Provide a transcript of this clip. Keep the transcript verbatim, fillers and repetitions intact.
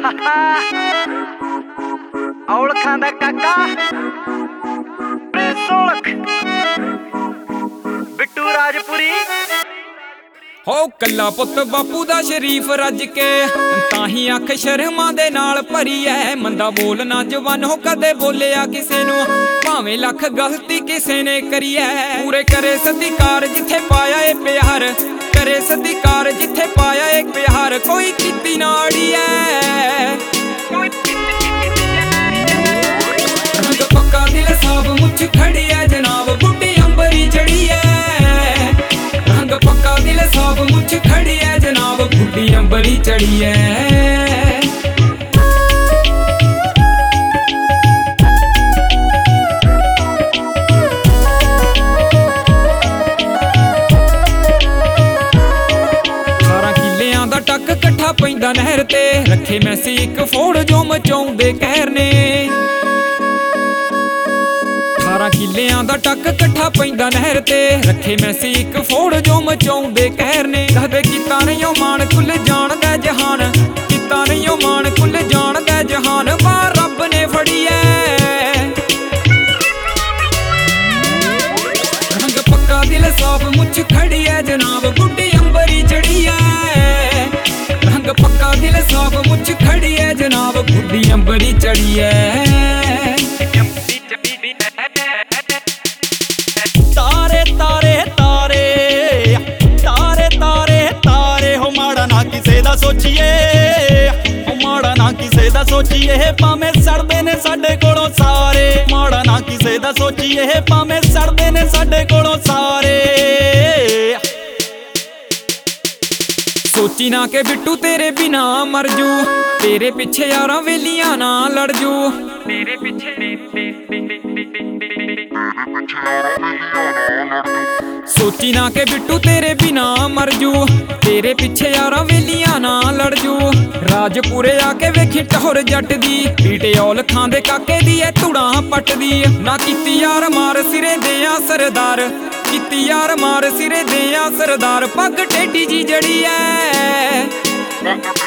ਔਲਖਾਂ ਦਾ ਕਾਕਾ ਪ੍ਰਿੰਸ ਬਿੱਟੂ ਰਾਜਪੁਰੀ ਹੋ ਕੱਲਾ ਪੁੱਤ ਬਾਪੂ ਦਾ ਸ਼ਰੀਫ ਰੱਜ ਕੇ ਤਾਂ ਹੀ ਅੱਖ ਸ਼ਰਮਾਂ ਦੇ ਨਾਲ ਭਰੀ ਐ। ਮੰਦਾ ਬੋਲ ਨਾ ਜਵਾਨੋ ਕਦੇ ਬੋਲਿਆ ਕਿਸੇ ਨੂੰ, ਭਾਵੇਂ ਲੱਖ ਗਲਤੀ ਕਿਸੇ ਨੇ ਕਰੀ ਐ। ਪੂਰੇ ਕਰੇ ਸਤਿਕਾਰ ਜਿੱਥੇ ਪਾਇਆ ਏ ਪਿਆਰ, ਕਰੇ ਸਤਿਕਾਰ ਜਿੱਥੇ ਪਾਇਆ ਏ ਪਿਆਰ। ਕੋਈ ਕੀਤੀ ਨਾੜੀ ਐ, ਰੰਗ ਪੱਕਾ ਦਿਲ ਸਾਬ ਮੁੱਛ ਖੜੀ ਐ ਜਨਾਬ, ਬੁੱਢੀ ਅੰਬਰੀ ਚੜੀ ਐ। ਰੰਗ ਪੱਕਾ ਦਿਲ ਸਾਬ ਮੁੱਛ ਖੜੀ ਐ ਜਨਾਬ, ਬੁੱਢੀ ਅੰਬਰੀ ਚੜੀ ਐ। ਟੱਕ ਇਕੱਠਾ ਪੈਂਦਾ ਨਹਿਰ ਤੇ, ਰੱਖੇ ਮੈਸੀ ਇੱਕ ਫੋੜ ਜੋ ਮਚਾਉਂਦੇ ਕਹਿਰ ਨੇ। ਅਠਾਰਾਂ ਕਿੱਲਿਆਂ ਦਾ ਟੱਕ ਇਕੱਠਾ ਪੈਂਦਾ ਨਹਿਰ ਤੇ, ਰੱਖੇ ਮੈਸੀ ਇੱਕ ਫੋੜ ਜੋ ਮਚਾਉਂਦੇ ਕਹਿਰ ਨੇ। ਕਹਦੇ ਕੀਤਾ ਨਹੀਂ ਉਹ ਮਾਣ ਕੁੱਲ ਜਾਣਦਾ ਜਹਾਨ, ਕੀਤਾ ਨਹੀਂ ਉਹ ਮਾਣ ਕੁੱਲ ਜਾਣਦਾ ਜਹਾਨ। ਬਾਹਰ ਰੱਬ ਨੇ ਫੜੀ ਐ, ਰੰਗ ਪੱਕਾ ਦਿਲ ਸਾਫ ਮੁੱਛ ਖੜੀ ਐ ਜਨਾਬ, ਬੁੱਢੀ ਅੰਬਰੀ ਚੜੀ ਐ। ਰੰਗ ਪੱਕਾ ਦਿਲ ਸਾਫ ਮੁੱਛ ਖੜੀ ਐ ਜਨਾਬ, ਬੁੱਢੀ ਅੰਬਰੀ ਚੜੀ ਐ। ਤਾਰੇ ਤਾਰੇ ਤਾਰੇ ਤਾਰੇ ਤਾਰੇ ਤਾਰੇ ਹੋ ਮਾੜਾ ਨਾ ਕਿਸੇ ਦਾ ਸੋਚੀਏ, ਹੋ ਮਾੜਾ ਨਾ ਕਿਸੇ ਦਾ ਸੋਚੀਏ। ਭਾਵੇਂ ਸੜਦੇ ਨੇ ਸਾਡੇ ਕੋਲੋਂ ਸਾਰੇ, ਮਾੜਾ ਨਾ ਕਿਸੇ ਦਾ ਸੋਚੀਏ। ਭਾਵੇਂ ਸੜਦੇ ਨੇ ਸਾਡੇ ਕੋਲੋਂ ਸਾਰੇ। ਸੋਚੀ ਨਾ ਕਿ ਬਿੱਟੂ ਤੇਰੇ ਬਿਨਾ ਮਰ ਜੂ, ਤੇਰੇ ਪਿੱਛੇ ਯਾਰਾਂ ਵੇਲੀਆਂ ਨਾ ਲੜ ਜੂ। ਤੇਰੇ ਪਿੱਛੇ ਸੋਚੀ ਨਾ ਕਿ ਬਿੱਟੂ ਤੇਰੇ ਬਿਨਾ ਮਰ ਜੂ, ਤੇਰੇ ਪਿੱਛੇ ਯਾਰਾਂ ਵੇਲੀਆਂ ਨਾ ਲੜ ਜੂ। ਰਾਜਪੁਰੇ ਆ ਕੇ ਵੇਖੀ ਟਹੁਰ ਜੱਟ ਦੀ, ਪੀਟੇ ਔਲਖਾਂ ਦੇ ਕਾਕੇ ਦੀ ਐ ਧੂੜਾਂ ਪੱਟਦੀ। ਨਾ ਕੀਤੀ ਯਾਰ ਮਾਰ ਸਿਰੇ ਦੇ ਆ ਸਰਦਾਰ, ਕੀਤੀ ਯਾਰ ਮਾਰ ਸਿਰੇ ਦੇ ਆ ਸਰਦਾਰ। ਪੱਗ ਟੇਢੀ ਜੀ ਜੜੀ ਐ।